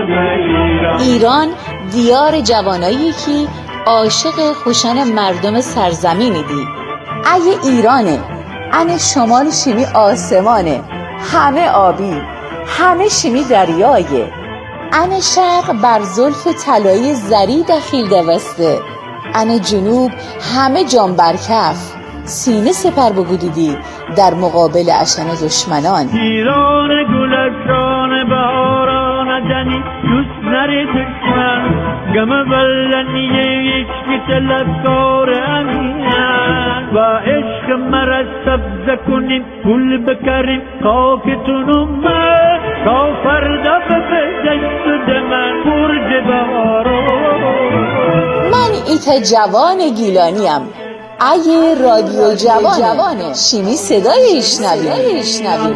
ایران دیار جوانایی که عاشق خوشن مردم سرزمینی دی. اگه ایرانه ان شمال شیمی آسمانه، همه آبی، همه شیمی دریایه. ان شرق بر زلف طلایی زری دخیل دوسته، ان جنوب همه جان برکف، سینه سپر بگودیدی در مقابل اشن دشمنان. ایران گلستان بهاران جنی دوست نری دشمن گم بلنیه یک طلبکار امین و عشق مرا سبز کنیم گل بکریم خاکتونم تا فردا به دشت دمن برج بهاران. من ایت جوان گیلانیم، اگه رادیو جوانه شیمی صدای ایشنویم.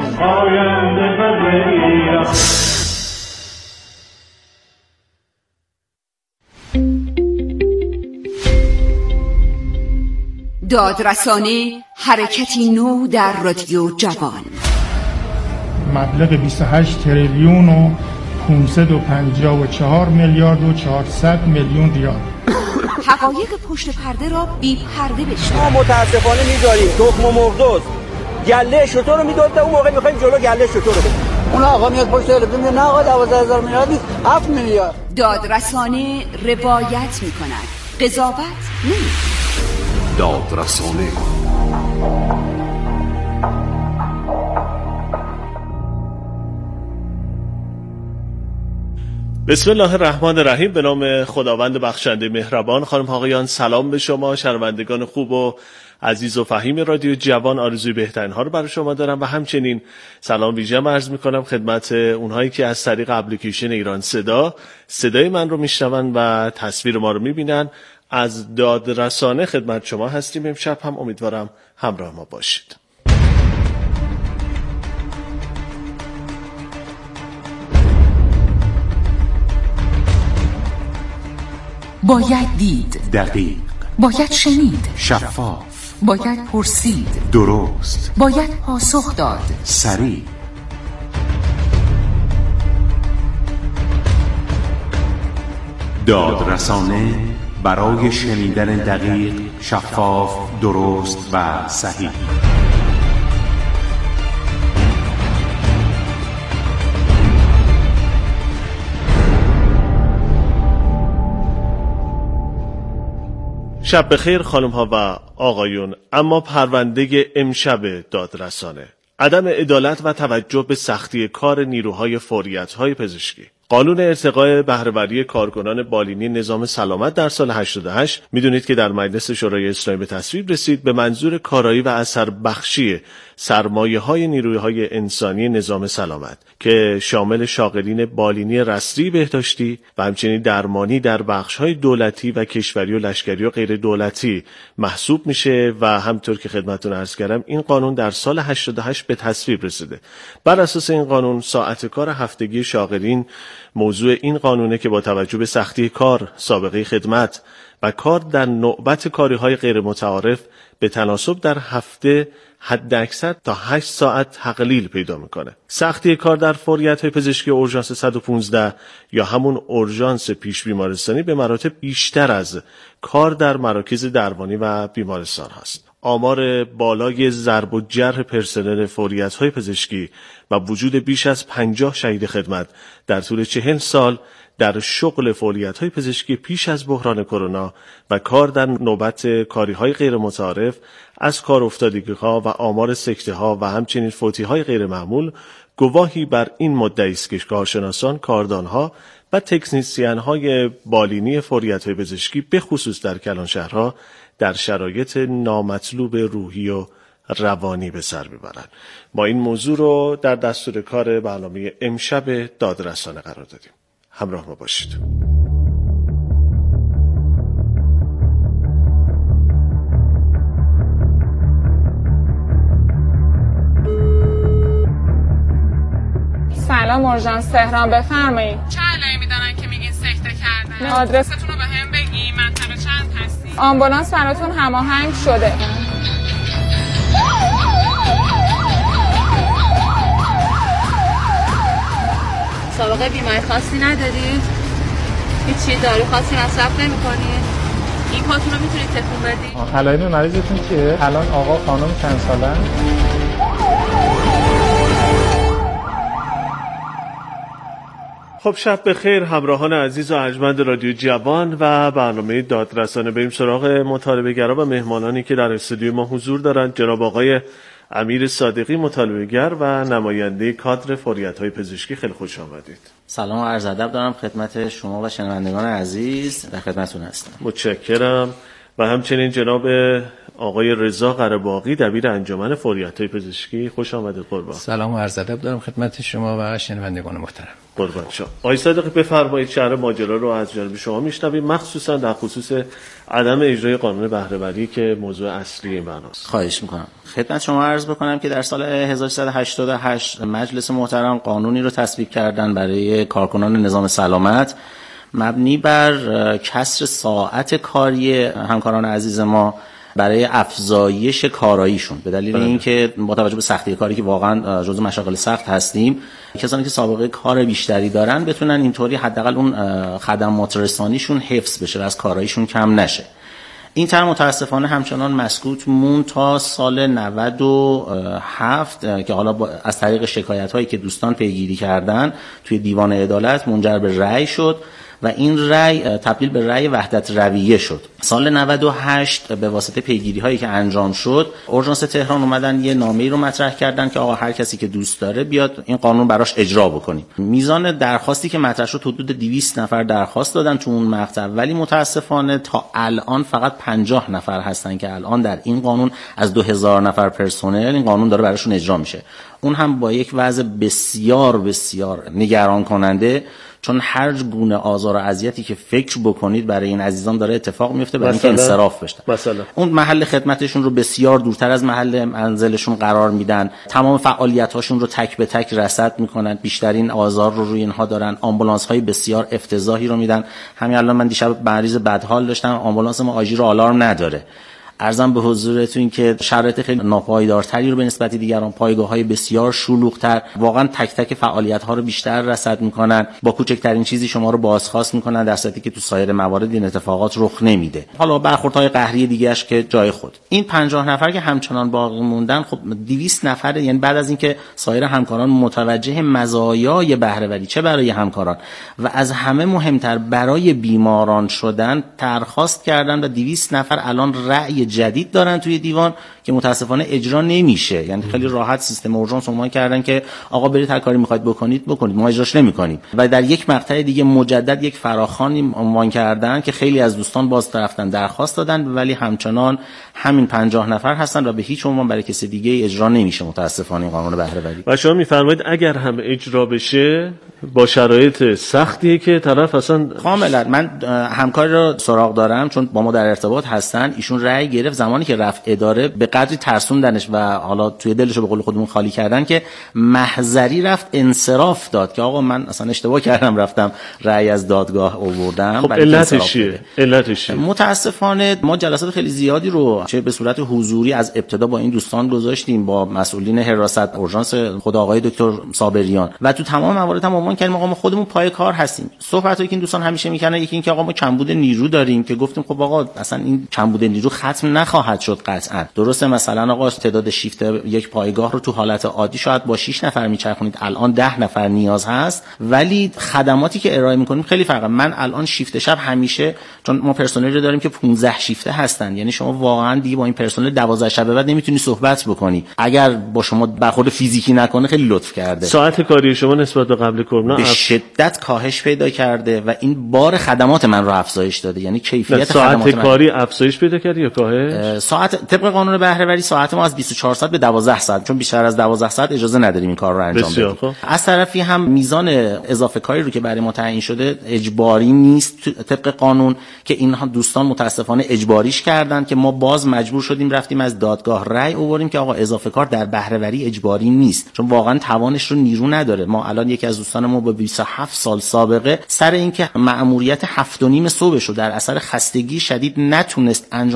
دادرسانه حرکتی نو در رادیو جوان. مبلغ 28 تریلیون و 554 میلیارد و 400 میلیون ریال. حقایق پشت پرده را بی پرده بشنوید. ما متاسفانه می‌داریم تخم مرغ گله شتر رو میدوده، اون موقع می‌خوایم جلو گله شتر رو بگیریم. اون آقا میاد پشت تلویزیون میگه نه آقا 12000 میلیارد نیست 7 میلیارد. دادرسانه روایت می‌کند، قضاوت نمی‌کند. دادرسانه بسم الله الرحمن الرحیم. به نام خداوند بخشنده مهربان. خانم آقایان سلام به شما شنوندگان خوب و عزیز و فهیم رادیو جوان. آرزوی بهترین ها رو برای شما دارم و همچنین سلام ویژه عرض میکنم خدمت اونهایی که از طریق اپلیکیشن ایران صدای من رو میشنون و تصویر ما رو میبینن. از دادرسانه خدمت شما هستیم. امشب هم امیدوارم همراه ما باشید. باید دید، دقیق، باید شنید، شفاف، باید پرسید، درست، باید پاسخ داد، سریع. دادرسانه برای شنیدن دقیق، شفاف، درست و صحیح. شب بخیر خانم ها و آقایون. اما پرونده امشب دادرسانه: عدم عدالت و توجه به سختی کار نیروهای فوریت‌های پزشکی. قانون ارتقاء بهره‌وری کارکنان بالینی نظام سلامت در سال 88 میدونید که در مجلس شورای اسلامی به تصویب رسید به منظور کارایی و اثر بخشی سرمایه‌های نیروهای انسانی نظام سلامت که شامل شاغلین بالینی رسمی بهداشتی و همچنین درمانی در بخش‌های دولتی و کشوری و لشکری و غیر دولتی محسوب میشه و همطور که خدمتتون عرض کردم این قانون در سال 88 به تصویب رسیده. بر اساس این قانون ساعت کار هفتگی شاغلین موضوع این قانونه که با توجه به سختی کار، سابقه خدمت و کار در نوبت کاری‌های غیر متعارف به تناسب در هفته حد اکثر تا 8 ساعت تقلیل پیدا میکنه. سختی کار در فوریت‌های پزشکی اورژانس 115 یا همون اورژانس پیش بیمارستانی به مراتب بیشتر از کار در مراکز درمانی و بیمارستان هست. آمار بالای ضرب و جرح پرسنل فوریت‌های پزشکی و وجود بیش از 50 شهید خدمت در طول 40 سال در شغل فعالیت‌های پزشکی پیش از بحران کرونا و کار در نوبت کاری‌های غیر متعارف از کار افتادگی‌ها و آمار سکته‌ها و همچنین فوتی‌های غیر معمول گواهی بر این مدعی است که کارشناسان، کاردان‌ها و تکنیسیان‌های بالینی فعالیت‌های پزشکی به خصوص در کلانشهرها در شرایط نامطلوب روحی و روانی به سر میبرند. ما این موضوع رو در دستور کار برنامه امشب دادرسانه قرار دادیم. همراه ما باشید. سلام اورژانس تهران، بفرمایید. چه علائمی میدانن که میگین سکته کردن؟ آدرستون رو به هم بگی. منطقه چند هستی؟ آمبولانس براتون هماهنگ شده. سابقه بیماری خاصی ندارید؟ هیچ دارو خاصی مصرف نمی‌کنید؟ این پاتون رو میتونید تکون بدید؟ علائم مریضتون چیه؟ الان آقا خانم چند سالن؟ خب شب بخیر همراهان عزیز و ارجمند رادیو جوان و برنامه دادرسانه. بریم سراغ مطالبه‌گرا و مهمانانی که در استودیو ما حضور دارند. جناب آقای امیر صادقی، مطالبه‌گر و نماینده کادر فوریت‌های پزشکی، خیلی خوش آمدید. سلام و عرض ادب دارم خدمت شما و شنوندگان عزیز، در خدمتتون هستم. متشکرم. و همچنین جناب آقای رضا قره‌باغی، دبیر انجمن فوریت‌های پزشکی، خوش آمدید قربان. سلام و عرض ادب دارم خدمت شما و شنوندگان محترم. قربان شما. آقای صادقی بفرمایید، شرح ماجرا رو از جانب شما میشنویم، مخصوصا در خصوص عدم اجرای قانون بهره‌وری که موضوع اصلی این بحث. خواهش میکنم. خدمت شما عرض بکنم که در سال 1388 مجلس محترم قانونی رو تصویب کردن برای کارکنان نظام سلامت مبنی بر کسر ساعت کاری همکاران عزیز ما برای افزایش کاراییشون، به دلیل اینکه با توجه به سختی کاری که واقعا جزو مشاغل سخت هستیم، کسانی که سابقه کار بیشتری دارن بتونن اینطوری حداقل اون خدمات رسانیشون حفظ بشه و از کاراییشون کم نشه. این طرح متاسفانه همچنان مسکوت مون تا سال 97 که حالا از طریق شکایت‌هایی که دوستان پیگیری کردن توی دیوان عدالت منجر به رأی شد و این رأی تبدیل به رأی وحدت رویه شد. سال 98 به واسطه پیگیری‌هایی که انجام شد، اورژانس تهران اومدن یه نامه‌ای رو مطرح کردن که آقا هر کسی که دوست داره بیاد این قانون براش اجرا بکنیم. میزان درخواستی که مطرح شد حدود 200 نفر درخواست دادن تو اون مقطع، ولی متاسفانه تا الان فقط 50 نفر هستن که الان در این قانون از 2000 نفر پرسنل این قانون داره براشون اجرا میشه. اون هم با یک وضع بسیار بسیار نگران کننده، چون هر گونه آزار و اذیتی که فکر بکنید برای این عزیزان داره اتفاق میفته برای اینکه انصراف بشن. مثلا اون محل خدمتشون رو بسیار دورتر از محل منزلشون قرار میدن، تمام فعالیت‌هاشون رو تک به تک رصد میکنن، بیشترین آزار رو روی اینها دارن، آمبولانس‌های بسیار افتضاحی رو میدن. همین الان من دیشب مریض بدحال داشتم، آمبولانس ما آژیر آلارم نداره. عرضم به حضورتون که شرایط خیلی ناپایدارتری رو به نسبت دیگران، پایگاه‌های بسیار شلوغ‌تر، واقعا تک تک فعالیت‌ها رو بیشتر رصد می‌کنن، با کوچکترین چیزی شما رو بازخواست می‌کنن، در صورتی که تو سایر موارد این اتفاقات رخ نمیده. حالا برخوردهای قهری دیگه‌اش که جای خود. این 50 نفر که همچنان باقی موندن، خب 200 نفر، یعنی بعد از اینکه سایر همکاران متوجه مزایای بهره‌وری چه برای همکاران و از همه مهمتر برای بیماران شدن درخواست کردن و 200 نفر الان رأی جدید دارن توی دیوان که متاسفانه اجرا نمیشه. یعنی خیلی راحت سیستم اورژانس عنوان کردن که آقا برید هر کاری میخواید بکنید ما اجراش نمیکنیم. و در یک مقطع دیگه مجدد یک فراخوانی عنوان کردن که خیلی از دوستان باز رفتن درخواست دادن، ولی همچنان همین 50 نفر هستن و به هیچ عنوان برای کسی دیگه اجرا نمیشه متاسفانه این قانون بهره‌وری. و شما میفرمایید اگر هم اجرا بشه با شرایط سختیه که طرف اصلا کاملا. من همکاری رو سراغ دارم چون با ما در ارتباط هستن، ایشون رأی گرفت زمانی که رفت اداره به قدری ترسوندنش و حالا توی دلش رو به قول خودمون خالی کردن که محضری رفت انصراف داد که آقا من اصلا اشتباه کردم رفتم رأی از دادگاه آوردم. خب علتش چیه؟ متاسفانه ما جلسات خیلی زیادی رو چه به صورت حضوری از ابتدا با این دوستان گذاشتیم، با مسئولین حراست اورژانس خود آقای دکتر صابریان، و تو تمام موارد هم عنوان کردیم آقا ما خودمون پای کار هستیم. صحبتایی که این دوستان همیشه میکنن یکی این که آقا ما کمبود نیرو داریم، که گفتیم خب آقا اصلا این کمبود نیرو ختم نخواهد شد قطعا. درسته مثلا آقا تعداد شیفت یک پایگاه رو تو حالت عادی شاید با 6 نفر میچرخونید، الان 10 نفر نیاز هست، ولی خدماتی که ارائه میکنیم خیلی فرقه. من الان شیفت شب همیشه، چون ما پرسنلی رو داریم که 15 شیفته هستن، یعنی شما واقعا دیگه با این پرسنل 12 شب بعد نمیتونی صحبت بکنی اگر با شما برخورد فیزیکی نکنه. خیلی لطف کرده. ساعت کاری شما نسبت به قبل کرونا به شدت کاهش پیدا کرده و این بار خدمات من رو افزایش داده، یعنی کیفیت خدمات کاری افزایش پیدا کرد یا کاهش؟ ساعت طبق قانون بهره‌وری ساعت ما از 24 ساعت به 12 ساعت، چون بیشتر از 12 ساعت اجازه نداریم این کار رو انجام بدیم. از طرفی هم میزان اضافه کاری رو که برای ما تعیین شده اجباری نیست طبق قانون، که اینها دوستان متاسفانه اجباریش کردن که ما باز مجبور شدیم رفتیم از دادگاه رأی آوردیم که آقا اضافه کار در بهره‌وری اجباری نیست، چون واقعا توانش رو نیرو نداره. ما الان یکی از دوستان ما با 27 سال سابقه سر اینکه مأموریت 7:30 صبح رو در اثر خستگی شدید نتونست انجام بده توبیخ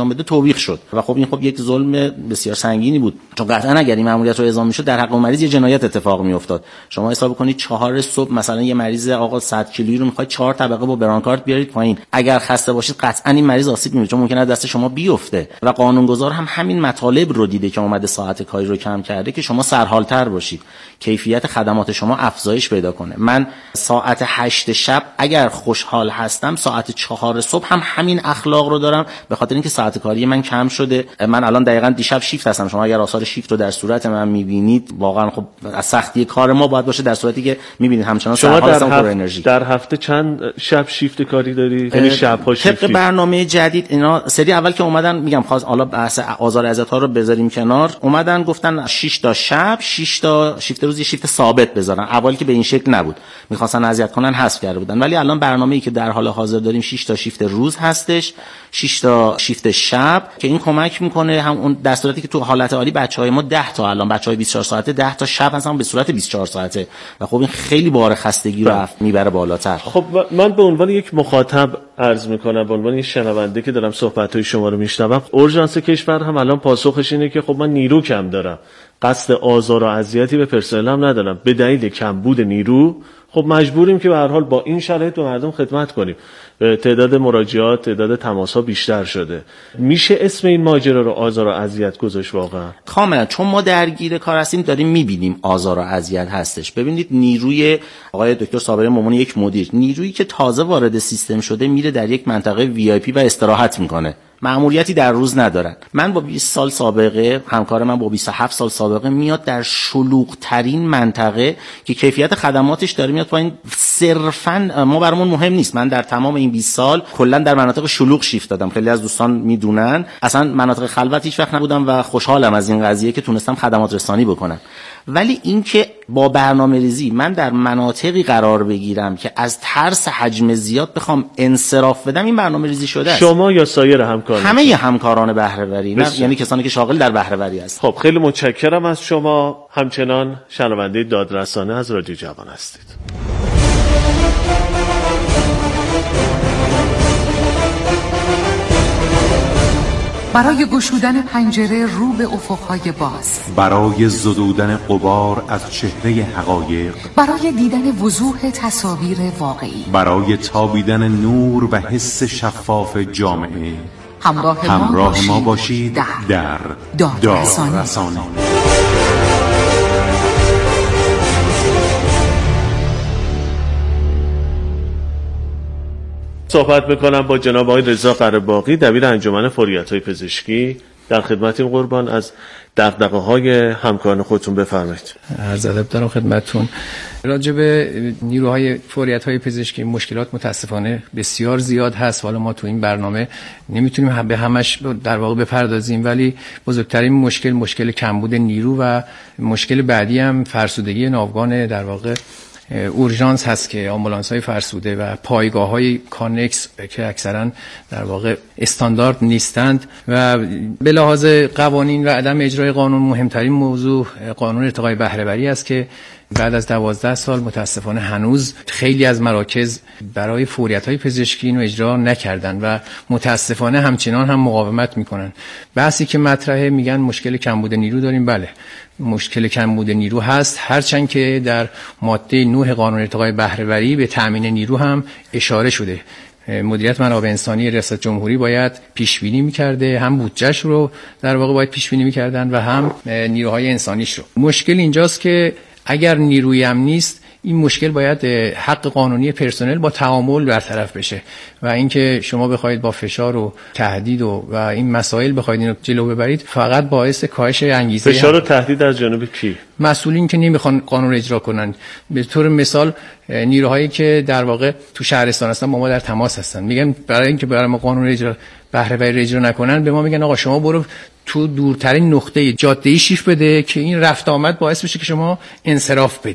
تطبیق شد و خب این خب یک ظلم بسیار سنگینی بود، چون قطعا اگر این مأموریت رو اعزام میشد در حق مریض یه جنایت اتفاق میافتاد. شما حساب کنید 4 صبح مثلا یه مریض آقا 100 کیلویی رو میخواید 4 طبقه با برانکارد بیارید پایین، اگر خسته باشید قطعا این مریض آسیب میبینه، چون ممکنه دست شما بیفته و قانونگذار هم همین مطالب رو دیده که اومده ساعت کاری رو کم کرده که شما سرحال‌تر باشید، کیفیت خدمات شما افزایش پیدا کنه. من ساعت 8 شب اگر خوشحال هستم ساعت 4 صبح هم همین اخلاق رو دارم، به خاطر اینکه ساعت کاری من کم شده. من الان دقیقاً دیشب شیفت هستم، شما اگر آثار شیفت رو در صورت من می‌بینید واقعا خب از سختی کار ما باید باشه، در صورتی که می‌بینید همچنان سرحال هستم پر انرژی. در هفته چند شب شیفت کاری داری؟ یعنی شب‌ها شیفت؟ طبق برنامه جدید اینا سری اول که اومدن میگم خواست حالا بحث آزار اذیت‌ها رو بذاریم کنار، اومدن گفتن 6 تا شب 6 تا شیفت روز، یه شیفت ثابت بذارن. اولی که به این شکل نبود، می‌خواستن اذیت کنن حذف کرده بودن، ولی الان برنامه‌ای که در حال حاضر داریم 6 تا شیفت روز هستش، 6 تا شیفت شب که این کمک میکنه هم اون در صورتی که تو حالت عالی بچهای ما 10 تا الان بچهای 24 ساعته 10 تا شب هستن به صورت 24 ساعته و خب این خیلی بار خستگی رو میبره بالاتر. خب من به عنوان یک مخاطب عرض میکنم، به عنوان یک شنونده که دارم صحبت‌های شما رو میشنوم، اورژانس کشور هم الان پاسخش اینه که خب من نیرو کم دارم، قصد آزار و اذیتی به پرسنلم ندارم، به دلیل کمبود نیرو خب مجبوریم که به هر حال با این شرایط به مردم خدمت کنیم. تعداد مراجعات، تعداد تماس‌ها بیشتر شده. میشه اسم این ماجرا رو آزار و اذیت گذاشت واقعا؟ کاملا، چون ما درگیر کار هستیم داریم میبینیم آزار و اذیت هستش. ببینید نیروی آقای دکتر صابری مومن یک مدیر، نیرویی که تازه وارد سیستم شده میره در یک منطقه وی آی پی و استراحت میکنه، مأموریتی در روز ندارن. من با 20 سال سابقه، همکار من با 27 سال سابقه میاد در شلوغ ترین منطقه که کیفیت خدماتش داره میاد پایین، صرفا ما برامون مهم نیست. من در تمام این 20 سال کلا در مناطق شلوغ شیفت دادم، خیلی از دوستان میدونن، اصلا مناطق خلوت هیچ وقت نبودم و خوشحالم از این قضیه که تونستم خدمات رسانی بکنم. ولی اینکه با برنامه‌ریزی من در مناطقی قرار بگیرم که از ترس حجم زیاد بخوام انصراف بدم، این برنامه‌ریزی شده است. شما یا سایر همکاران؟ همه همکاران بهره‌وری، یعنی کسانی که شاغل در بهره‌وری هستند. خب خیلی متشکرم از شما. همچنان شنونده دادرسانه از رادیو جوان هستید. برای گشودن پنجره رو به افقهای باز، برای زدودن غبار از چهره حقایق، برای دیدن وضوح تصاویر واقعی، برای تابیدن نور و حس شفاف جامعه، همراه ما باشید در دادرسانه. صحبت میکنم با جناب آقای رضا قره‌باقی، دبیر انجمن فوریت‌های پزشکی. در خدمتیم قربان، از دغدغه‌های همکاران خودتون بفرمایید. عرض ادب دارم خدمتتون. راجع به نیروهای فوریت‌های پزشکی مشکلات متاسفانه بسیار زیاد هست. حالا ما تو این برنامه نمیتونیم به همش در واقع بپردازیم، ولی بزرگترین مشکل کمبود نیرو و مشکل بعدی هم فرسودگی ناوگان در واقع اورژانس هست که آمبولانس‌های فرسوده و پایگاه‌های کانکس که اکثرا در واقع استاندارد نیستند و به لحاظ قوانین و عدم اجرای قانون مهمترین موضوع قانون ارتقای بهره‌وری است که بعد از 12 سال متاسفانه هنوز خیلی از مراکز برای فوریت‌های پزشکی اینو اجرا نکردن و متاسفانه همچنان هم مقاومت میکنن. بحثی که مطرحه میگن مشکل کمبود نیرو داریم، بله مشکل کمبود نیرو هست، هرچند که در ماده 9 قانون ارتقای بهره‌وری به تامین نیرو هم اشاره شده. مدیریت منابع انسانی ریاست جمهوری باید پیش بینی می‌کرده، هم بودجه‌اش رو در واقع باید پیش بینی می‌کردن و هم نیروهای انسانیش رو. مشکل اینجاست که اگر نیرویی هم نیست، این مشکل باید حق قانونی پرسنل با تعامل برطرف بشه و اینکه شما بخواید با فشار و تهدید و این مسائل بخواید اینو جلو ببرید فقط باعث کاهش انگیزه. فشار و تهدید از جانب کی؟ مسئولین که نمیخوان قانون اجرا کنن. به طور مثال نیروهایی که در واقع تو شهرستان هستن با ما در تماس هستن، میگن برای اینکه برای ما قانون اجرا بهره‌وری اجرا نکنن، به ما میگن آقا شما برو تو دورترین نقطه جاده‌ای شیفت بده که این رفت آمد باعث بشه که شما انصراف بدید.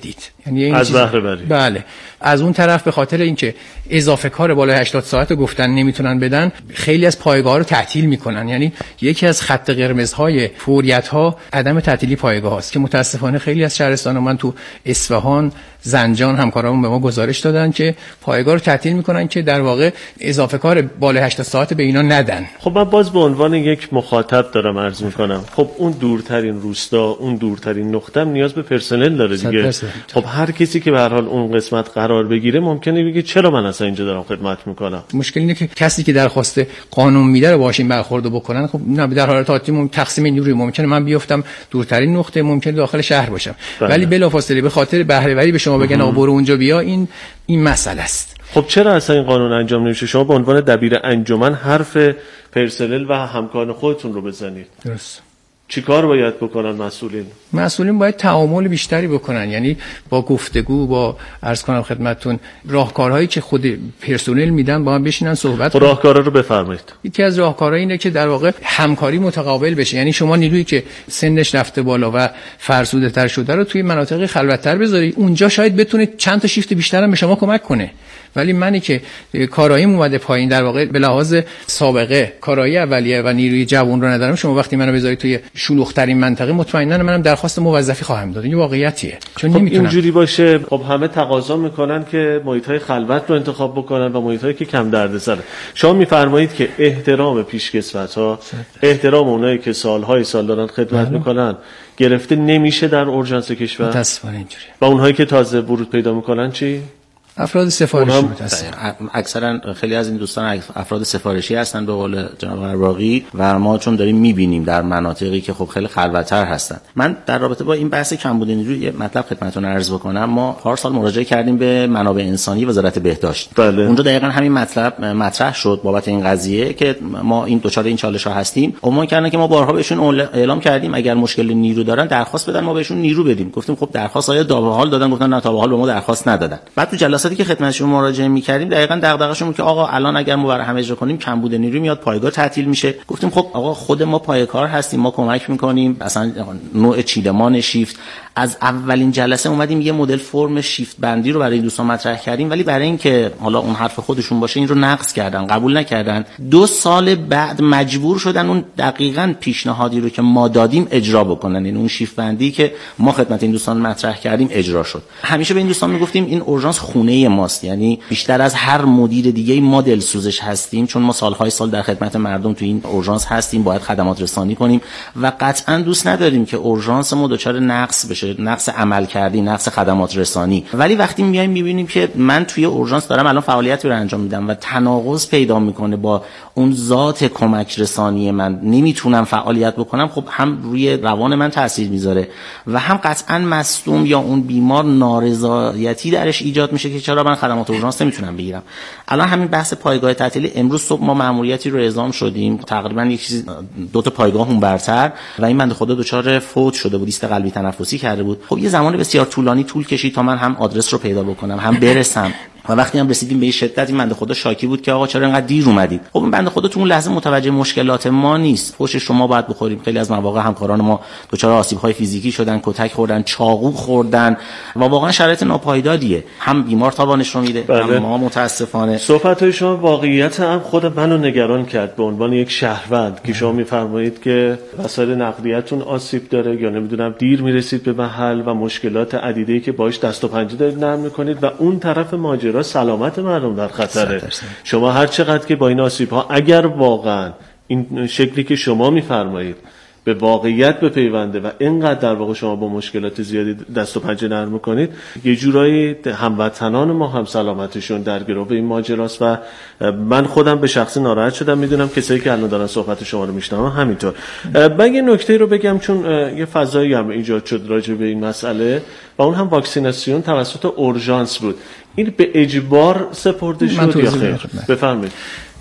یعنی از بهره وری. بله. از اون طرف به خاطر اینکه اضافه کار بالای 80 ساعت گفتن نمیتونن بدن، خیلی از پایگاه‌ها رو تعطیل میکنن. یعنی یکی از خط قرمزهای فوریت‌ها عدم تعطیلی پایگاه است که متاسفانه خیلی از شهرستان من تو اصفهان، زنجان همکارامون به ما گزارش دادن که پایگاه رو تعطیل میکنن که در واقع اضافه کار بالای 80 ساعت به اینا ندن. خب من باز به عنوان یک مخاطب دارم عرض میکنم، خب اون دورترین روستا، اون دورترین نقطه نیاز به پرسنل داره دیگه. خب هر کسی که به هر حال اون قسمت قرار بگیره ممکنه بگه چرا من اصلا اینجا دارم خدمت میکنم. مشکل اینه که کسی که درخواست قانون میده رو باهاش این برخورد بکنن. خب نه، در حالت عادی تقسیم نیروی ممکنه من بیافتم دورترین نقطه، ممکنه داخل شهر باشم، ولی بلافاصله به خاطر بهره وری به شما بگن آقا برو اونجا بیا، این مسئله است. خب چرا اصلا این قانون انجام نمیشه؟ شما به عنوان دبیر انجمن حرف پرسنل و همکاران خودتون رو بزنید. درست. چیکار باید بکنن مسئولین؟ مسئولین باید تعامل بیشتری بکنن، یعنی با گفتگو، با عرض کنم خدمتتون راهکارهایی که خود پرسنل میدن با هم بشینن صحبت کنن. راهکارا رو بفرمایید. یکی از راهکارها اینه که در واقع همکاری متقابل بشه، یعنی شما نیرویی که سنش رفته بالا و فرسوده تر شده رو توی مناطق خلوت‌تر بذاری، اونجا شاید بتونه چند تا شیفت بیشتر هم به شما کمک کنه. ولی منی که کاراییم اومده پایین، در واقع به لحاظ سابقه کارایی اولیه و نیروی جوان رو ندارم، شما وقتی منو بذارید توی شلوغ‌ترین منطقه، مطمئنا منم درخواست موظفی خواهم داد. این واقعیتیه. چون خب نمیتونم اینجوری باشه. خب همه تقاضا میکنن که محیط‌های خلوت رو انتخاب بکنن و محیط‌هایی که کم دردسره. شما میفرمایید که احترام پیشکسوت‌ها، احترام اونایی که سال‌های سال دارن خدمت میکنن گرفته نمیشه در اورژانس کشور. متأسفانه اینجوریه. و اونهایی که تازه ورود پیدا میکنن چی؟ افراد سفارشی متاسفانه. اکثرا خیلی از این دوستان افراد سفارشی هستن به قول جناب قرباقی، و ما چون داریم میبینیم در مناطقی که خب خیلی خلوت‌تر هستن. من در رابطه با این بحث کمبود نیروی یه مطلب خدمتتون عرض بکنم. ما پارسال مراجعه کردیم به منابع انسانی وزارت بهداشت. بله. اونجا دقیقاً همین مطلب مطرح شد بابت این قضیه که ما این دچار این چالش‌ها هستیم. عنوان کردن که ما بارها بهشون اعلام کردیم اگر مشکل نیرو دارن درخواست بدن، ما بهشون نیرو بدیم. گفتیم خب درخواست آیا تا به حال دادن؟ گفتن نه تا به حال به ما درخواست ندادن. بعد تو جلساتی که خدمتشون مراجعه می‌کردیم دقیقاً دغدغه‌شون بود که آقا الان اگر ما برای همه اجرا کنیم کمبود نیروی میاد، پایگاه تعطیل میشه. گفتیم خب آقا خود ما پایه‌کار هستیم، ما کمک می‌کنیم، اصلا نوع چیدمان شیفت. از اولین جلسه اومدیم یه مدل فرم شیفت بندی رو برای دوستان مطرح کردیم، ولی برای اینکه حالا اون حرف خودشون باشه این رو نقض کردن، قبول نکردن. 2 سال بعد مجبور شدن اون دقیقاً پیشنهادی رو که ما دادیم اجرا بکنن، یعنی اون شیفت بندی که ما خدمت این دوستان مطرح کردیم اجرا شد. همیشه به این دوستان میگفتیم این اورژانس خونه ماست، یعنی بیشتر از هر مدیر دیگه ما دلسوزش هستیم، چون ما سالهای سال در خدمت مردم تو این اورژانس هستیم، باید خدمات رسانی کنیم و قطعاً دوست نداریم که اورژانس ما دچار نقص بشه، نقص عمل کردی، نقص خدمات رسانی. ولی وقتی میایم میبینیم که من توی اورژانس دارم الان فعالیتی رو انجام میدم و تناقض پیدا میکنه با اون ذات کمک رسانی من، نمیتونم فعالیت بکنم، خب هم روی روان من تاثیر میذاره و هم قطعاً مصدوم یا اون بیمار نارضایتی درش ایجاد میشه که چرا من خدمات اورژانس نمیتونم بگیرم. الان همین بحث پایگاه تعطیلی، امروز صبح ما مأموریتی رو اعزام شدیم، تقریبا یک چیز 2 تا پایگاه اون برتر و این بنده خدا دچار فوت شده بود، ایست قلبی تنفسی کرده بود. خب یه زمان بسیار طولانی طول کشید تا من هم آدرس رو پیدا بکنم هم برسم و وقتی هم رسیدیم به این شدت این بنده خدا شاکی بود که آقا چرا اینقدر دیر اومدید. خب این بنده خدا تو اون لحظه متوجه مشکلات ما نیست، فوش شما باید بخوریم. خیلی از مواقع همکاران ما دچار آسیب‌های فیزیکی شدن، کتک خوردن، چاقو خوردن و واقعا شرایط ناپایداریه، هم بیمار تاوانش رو میده هم ما متاسفانه. صحبت‌های شما واقعیت هم خود منو نگران کرد به عنوان یک شهروند که شما می‌فرمایید که وسایل نقلیه‌تون آسیب داره یا نمیدونم دیر میرسید به محل و مشکلات عدیده‌ای که باهاش دست و پنجه دارید نرم می‌کنید و اون طرف ماجرا سلامت مردم در خطره. شما هر چقدر که با این آسیب‌ها اگر واقعا این شکلی که شما می‌فرمایید به واقعیت بپیونده و اینقدر در واقع شما با مشکلات زیادی دست و پنجه نرم می‌کنید، یه جورایی هموطنان ما هم سلامتشون در گرو این ماجراست و من خودم به شخص ناراحت شدم. میدونم کسایی که الان دارن صحبت شما رو میشنون همینطور. من یه نکته رو بگم چون یه فضایی هم ایجاد شد راجع به این مسئله و اون هم واکسیناسیون توسط اورژانس بود. این به اجبار سپرده شد یا خیر؟ بفرمایید.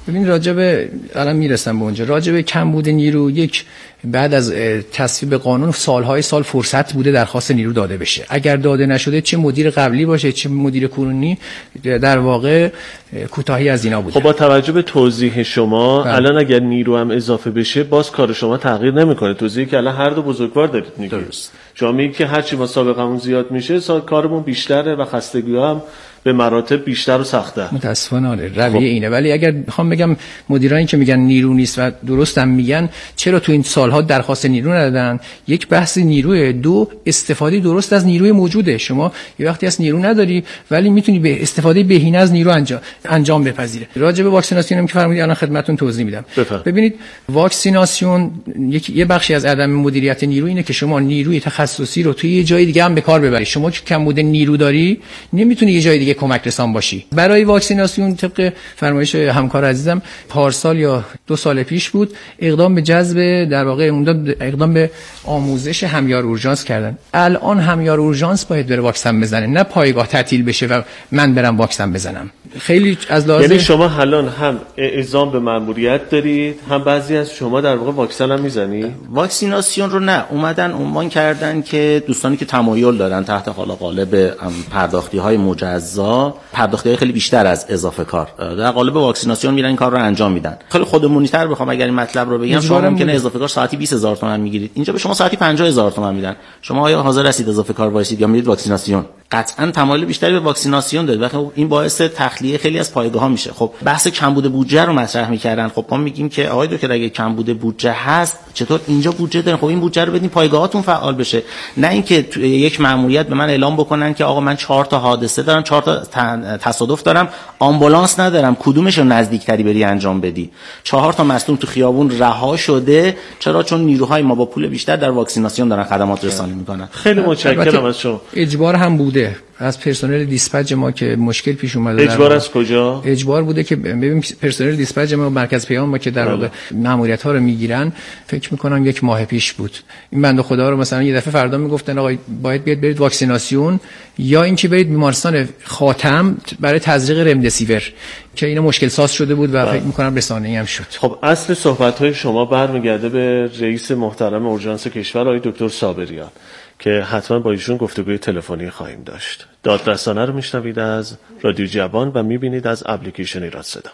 ببین راجب الان میرسم به اونجا، راجب کمبود نیرو، یک بعد از تصویب قانون سالهای سال فرصت بوده درخواست نیرو داده بشه. اگر داده نشده، چه مدیر قبلی باشه چه مدیر کنونی، در واقع کوتاهی از اینا بوده. خب با توجه به توضیح شما الان اگر نیرو هم اضافه بشه باز کار شما تغییر نمیکنه. توضیحی که الان هر دو بزرگوار دارید میگید. درست. شما میگید که هرچی ما سابقمون زیاد میشه کارمون بیشتره و خستگی‌ها هم به مراتب بیشتر و سخت‌تر. متاسفانه آره رویه اینه. ولی اگر میخوام بگم مدیرانی که میگن نیرو نیست و درستم میگن، چرا تو این سالها درخواست نیرو ندادن؟ یک بحث نیروی، دو استفاده درست از نیروی موجوده. شما یه وقتی از نیرو نداری ولی میتونی به استفاده بهینه از نیرو انجام بپذیری. راجع به واکسیناسیون هم که فرمودید الان خدمتتون توضیح میدم. ببینید واکسیناسیون یه بخشی از عدم مدیریت نیرو اینه که شما نیروی تخصصی رو توی یه جای دیگه هم به کار ببری. شما که کمبود نیرو داری نمیتونی یه جای دیگه کمک رسان باشی. برای واکسیناسیون طبق فرمایش همکار عزیزم پارسال یا 2 سال پیش بود اقدام به جذب، در واقع اقدام به آموزش همیار اورژانس کردن. الان همیار اورژانس باید بره واکسن بزنه، نه پایگاه تعطیل بشه و من برم واکسن بزنم. خیلی از لحاظ یعنی شما الان هم اعزام به مأموریت دارید، هم بعضی از شما در واقع واکسن هم میزنید؟ واکسیناسیون رو نه، اومدن عنوان کردن که دوستانی که تمایل دارن تحت قالب پرداختی‌های مجزا، پرداختی‌های خیلی بیشتر از اضافه کار در قالب واکسیناسیون میرن این کار رو انجام میدن. خیلی خودمونی‌تر بخوام اگر این مطلب رو بگم، شما ممکنه اضافه کار ساعتی 20000 تومان میگیرید، اینجا به شما ساعتی 50000 تومان میدن. شما آیا حاضر هستید اضافه کار وایسید یا میرید واکسیناسیون؟ قطعاً تمایل بیشتری به واکسیناسیون دارید. وقتی این باعث تخلیه خیلی از پایگاه‌ها میشه. خب بحث کمبود بودجه رو مطرح می‌کردن. خب ما میگیم که آقای دکتر اگه کمبود بودجه هست، چطور اینجا بودجه دارین؟ خب این بودجه رو بدین پایگاهاتون فعال بشه، نه اینکه توی یک مأموریت به من اعلام بکنن که آقا من 4 تا حادثه دارم، 4 تا تصادف دارم، آمبولانس ندارم، کدومش رو نزدیکتری بری انجام بدی؟ 4 تا مصدوم تو خیابون رها شده. چرا؟ چون نیروهای ما با پول بیشتر در واکسیناسیون دارن خدمات رسانی میکنن. خیلی متشکرم از شما. اجبار هم بوده از پرسنل دیسپچ ما که مشکل پیش اومده. اجبار از کجا؟ اجبار بوده که ببین پرسنل دیسپچ ما مرکز پیام ما که در واقع ماموریت ها رو میگیرن، فکر میکنم 1 ماه پیش بود، این بنده خدا رو مثلا یه دفعه فردا میگفتن آقا باید بیاد برید واکسیناسیون یا اینکه برید بیمارستان خاتم برای تزریق رمدسیور، که اینا مشکل ساز شده بود و فکر میکنم رسانه‌ای هم شد. خب اصل صحبت های شما برمیگرده به رئیس محترم اورژانس کشور آقای دکتر صابریان که حتما با ایشون گفتگوی تلفنی خواهیم داشت. دادرسانه رو میشنوید از رادیو جوان و میبینید از اپلیکیشن ایران صدا.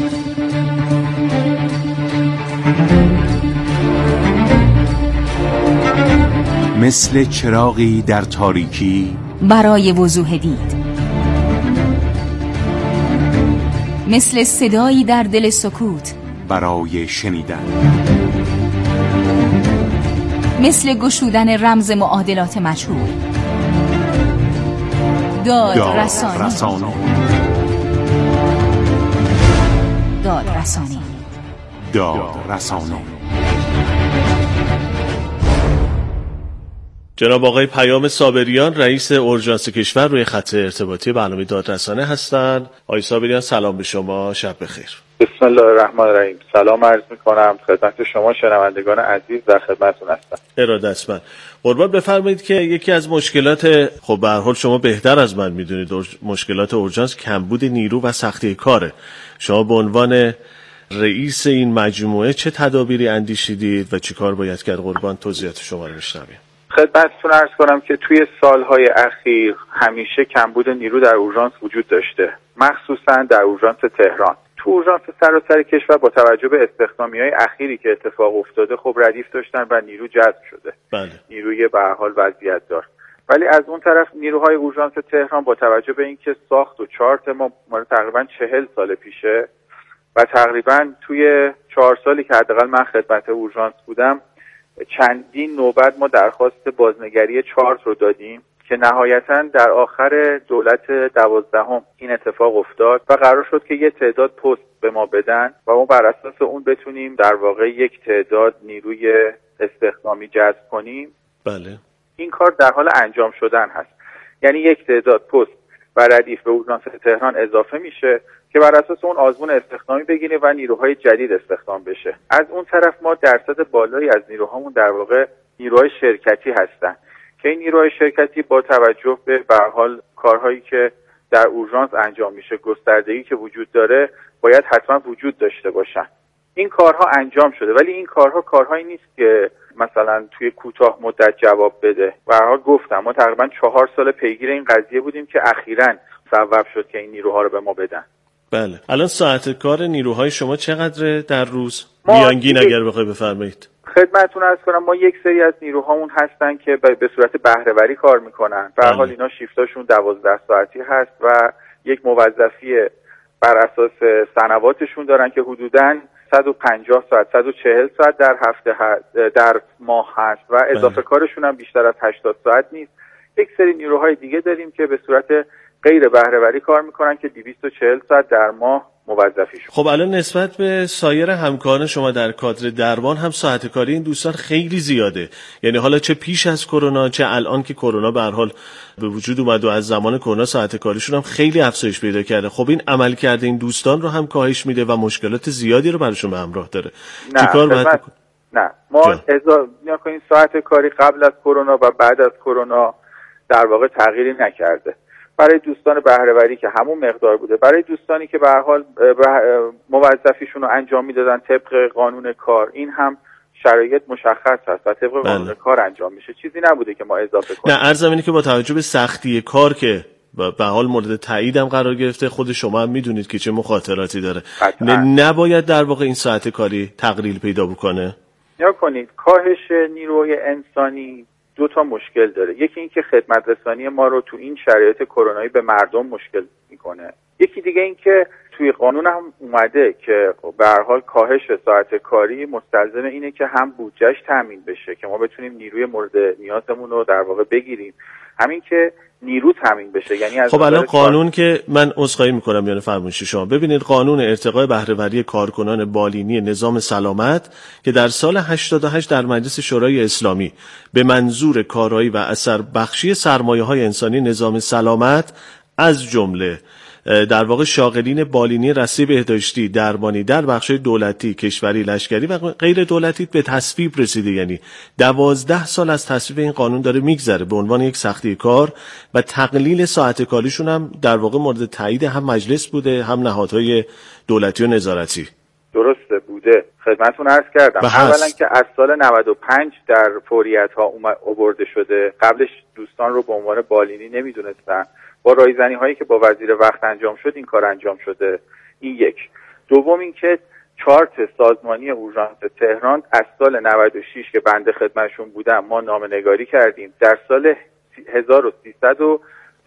مثل چراغی در تاریکی برای وضوح دید، مثل صدایی در دل سکوت برای شنیدن، مثل گشودن رمز معادلات مجهول. دادرسانی. جناب آقای پیام صابریان رئیس اورژانس کشور روی خط ارتباطی برنامه دادرسانه هستند. آقای صابریان سلام به شما، شب بخیر. بسم الله الرحمن الرحیم. سلام عرض می‌کنم خدمت شما شنوندگان عزیز، در خدمتتون هستم. ارادتمند. قربان بفرمایید که یکی از مشکلات، خب به هر حال شما بهتر از من میدونید، مشکلات اورژانس کمبود نیرو و سختی کاره. شما به عنوان رئیس این مجموعه چه تدابیری اندیشیدید و چیکار باید کرد؟ قربان توضیحات شما رو میشنویم. خدمتتون عرض کنم که توی سالهای اخیر همیشه کمبود نیرو در اورژانس وجود داشته، مخصوصا در اورژانس تهران. تو اورژانس سراسر کشور با توجه به استخدامی‌های اخیری که اتفاق افتاده خب ردیف داشتن و نیرو جذب شده. بله. نیروی به هر حال وضعیت دار. ولی از اون طرف نیروهای اورژانس تهران با توجه به اینکه ساخت و چارت ما تقریبا 40 سال پیشه و تقریبا توی 4 سالی که حداقل من خدمت اورژانس بودم چندین نوبت ما درخواست بازنگری چارت رو دادیم که نهایتاً در آخر دولت 12 این اتفاق افتاد و قرار شد که یه تعداد پست به ما بدن و ما بر اساس اون بتونیم در واقع یک تعداد نیروی استخدامی جذب کنیم. بله. این کار در حال انجام شدن هست، یعنی یک تعداد پست و ردیف به اورژانس تهران اضافه میشه که بر اساس اون آزمون استخدامی بگیره و نیروهای جدید استخدام بشه. از اون طرف ما درصد بالایی از نیروهامون در واقع نیروهای شرکتی هستن که این نیروهای شرکتی با توجه به هر حال کارهایی که در اورژانس انجام میشه، گستردگی که وجود داره باید حتما وجود داشته باشن. این کارها انجام شده، ولی این کارها کارهایی نیست که مثلا توی کوتاه مدت جواب بده. به هر حال گفتم ما تقریبا 4 سال پیگیر این قضیه بودیم که اخیراً سبب شد که این نیروها رو به ما بدن. بله. الان ساعت کار نیروهای شما چقدره در روز؟ میانگین اگر بخوای بفرمایید. خدمتتون عرض کنم ما یک سری از نیروهامون هستن که به صورت بهره‌وری کار میکنن. به هر حال اینا شیفتاشون 12 ساعتی هست و یک موظفی بر اساس سنواتشون دارن که حدوداً 150 ساعت 140 ساعت در هفته در ماه هست و اضافه کارشون هم بیشتر از 80 ساعت نیست. یک سری نیروهای دیگه داریم که به صورت غیر بهره‌وری کار میکنن که 240 ساعت در ماه موظفیشون. خب الان نسبت به سایر همکاران شما در کادر درمان هم ساعت کاری این دوستان خیلی زیاده. یعنی حالا چه پیش از کرونا چه الان که کرونا به هر حال به وجود اومد و از زمان کرونا ساعت کاریشون هم خیلی افزایش پیدا کرده. خب این عملکرد این دوستان رو هم کاهش میده و مشکلات زیادی رو براشون به همراه داره. چیکار باید بکنیم؟ نه ما این ساعت کاری قبل از کرونا و بعد از کرونا در واقع تغییری نکرده. برای دوستان بهره‌وری که همون مقدار بوده، برای دوستانی که به هر حال موظفیشون رو انجام میدادن طبق قانون کار، این هم شرایط مشخص هست و طبق قانون کار انجام میشه، چیزی نبوده که ما اضافه کنیم. نه عرضم اینه که با توجه به سختی کار که به حال مورد تایید هم قرار گرفته، خود شما هم میدونید که چه مخاطراتی داره، نباید در واقع این ساعت کاری تقلیل پیدا بکنه. یا کنید کاهش نیروی انسانی 2 تا مشکل داره. یکی این که خدمت رسانی ما رو تو این شرایط کرونایی به مردم مشکل میکنه. یکی دیگه این که توی قانون هم اومده که به هر حال کاهش ساعت کاری مستلزم اینه که هم بودجهش تامین بشه که ما بتونیم نیروی مورد نیازمون رو در واقع بگیریم، همین که نیرو تامین بشه. یعنی از خب الان قانون که من عذرخواهی میکنم یعنی فرمایش شما، ببینید قانون ارتقاء بهره‌وری کارکنان بالینی نظام سلامت که در سال 88 در مجلس شورای اسلامی به منظور کارایی و اثر بخشی سرمایه‌های انسانی نظام سلامت از جمله در واقع شاغلین بالینی رسمی بهداشتی درمانی در بخش‌های دولتی، کشوری، لشکری و غیر دولتی به تصویب رسیده. یعنی 12 سال از تصویب این قانون داره میگذره به عنوان یک سختی کار و تقلیل ساعت کاریشون هم در واقع مورد تایید هم مجلس بوده هم نهادهای دولتی و نظارتی. درسته بوده، خدمتتون عرض کردم. اولا که از سال 95 در فوریت‌ها آورده شده، قبلش دوستان رو به عنوان بالینی نمیدونستن، با رایزنی هایی که با وزیر وقت انجام شد این کار انجام شده. این یک. دوم این که چارت سازمانی اورژانس تهران از سال 96 که بنده خدمتشون بودم ما نامه‌نگاری کردیم، در سال 1300 و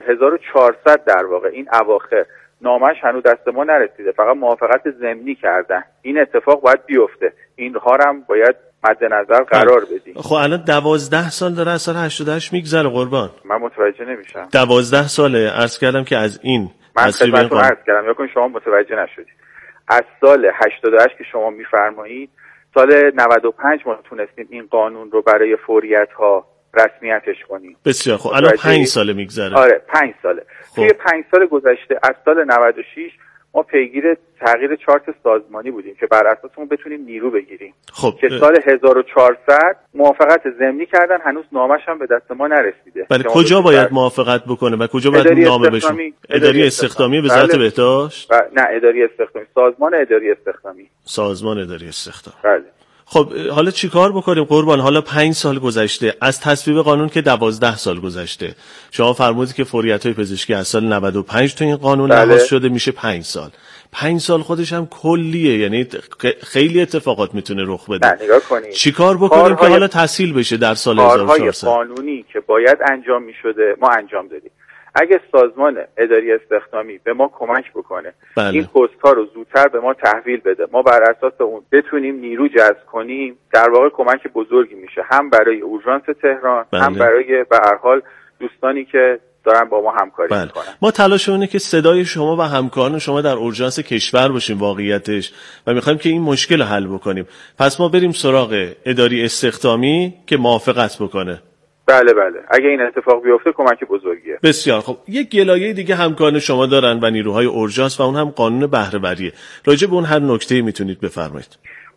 1400 در واقع این اواخر نامش هنوز دست ما نرسیده، فقط موافقت ضمنی کردن. این اتفاق باید بیفته، اینها هم باید مد نظر قرار بدیم. خب الان 12 سال داره از سال 88 میگذره قربان. من متوجه نمیشم. 12 ساله عرض کردم که از این من خدمتتون عرض کردم یا کنید شما متوجه نشدید. از سال 88 که شما میفرمایید سال 95 ما تونستیم این قانون رو برای فوریت ها رسمیتش کنیم. بسیار خب الان 5 ساله میگذره. آره 5 ساله. توی 5 سال گذشته از سال 96 ما پیگیر تغییر چارت سازمانی بودیم که بر اساس اون بتونیم نیرو بگیریم. خب که سال 1400 موافقت ضمنی کردن، هنوز نامش هم به دست ما نرسیده. بله کجا باید موافقت بکنه و کجا باید نامه بشه؟ اداری استخدامی وزارت بهداشت؟ نه اداری استخدامی، سازمان اداری استخدامی. سازمان اداری استخدامی. بله. خب حالا چیکار بکنیم قربان؟ حالا 5 سال گذشته از تصویب قانون که 12 سال گذشته. شما فرمودید که فوریت‌های پزشکی از سال 95 تو این قانون لحاظ شده میشه 5 سال. 5 سال خودش هم کلیه، یعنی خیلی اتفاقات میتونه رخ بده. نگاه کنید چیکار بکنیم که حالا تحصیل بشه در سال 1400؟ قانونی که باید انجام میشده ما انجام دادیم. اگه سازمان اداری استخدامی به ما کمک بکنه این پست‌ها رو زودتر به ما تحویل بده، ما بر اساس اون بتونیم نیرو جذب کنیم، در واقع کمک بزرگی میشه هم برای اورژانس تهران هم برای به هر حال دوستانی که دارن با ما همکاری میکنن. ما تلاشمونه که صدای شما و همکاران شما در اورژانس کشور باشیم واقعیتش و میخوایم که این مشکل رو حل بکنیم. پس ما بریم سراغ اداری استخدامی که موافقت بکنه. بله اگه این اتفاق بیفته کمک بزرگیه. بسیار خب. یک گلایه دیگه همکاران شما دارن و نیروهای اورژانس و اون هم قانون بهره‌وریه. راجع به اون هر نکته‌ای میتونید بفرمایید.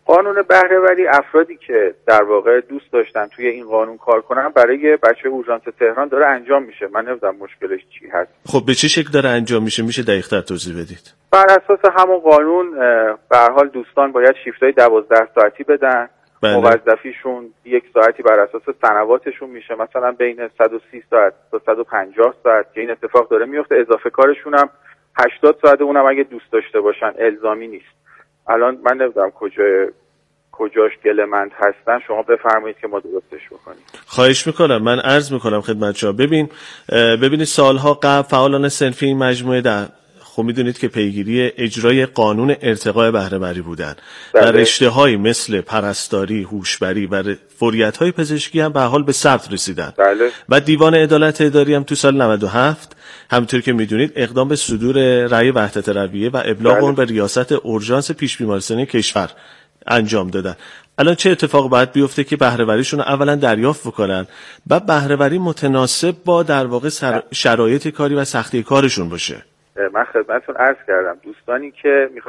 قانون بهره‌وری افرادی که در واقع دوست داشتن توی این قانون کار کنن برای بچه اورژانس تهران داره انجام میشه. من نمیدونم مشکلش چی هست. خب به چه شکل داره انجام میشه دقیق‌تر توضیح بدید؟ بر اساس همون قانون به هر حال دوستان باید شیفت‌های 12 ساعتی بدن. بله. موظفیشون 1 ساعتی بر اساس سنواتشون میشه، مثلا بین 130 ساعت تا 150 ساعت که این اتفاق داره میفته. اضافه کارشون هم 80 ساعت، اونم اگه دوست داشته باشن، الزامی نیست. الان من نمیدونم کجاش گله‌مند هستن، شما بفرمایید که ما درستش بکنیم. خواهش میکنم. من عرض میکنم خدمت شما. ببینید سالها قبل فعالان صنفی این مجموعه خب میدونید که پیگیری اجرای قانون ارتقاء بهره‌وری بودن و رشته‌هایی مثل پرستاری، هوشبری و فوریت‌های پزشکی هم به حال به ثبت رسیدن. بله. و دیوان عدالت اداری هم تو سال 97 همونطور که میدونید اقدام به صدور رأی وحدت رویه و ابلاغ اون به ریاست اورژانس پیش بیمارستانی کشور انجام دادن. الان چه اتفاق باید بیفته که بهره‌وریشون رو اولا دریافت بکنن و بهره‌وری متناسب با در واقع شرایط کاری و سختی کارشون باشه؟ من خدمتتون عرض کردم دوستانی که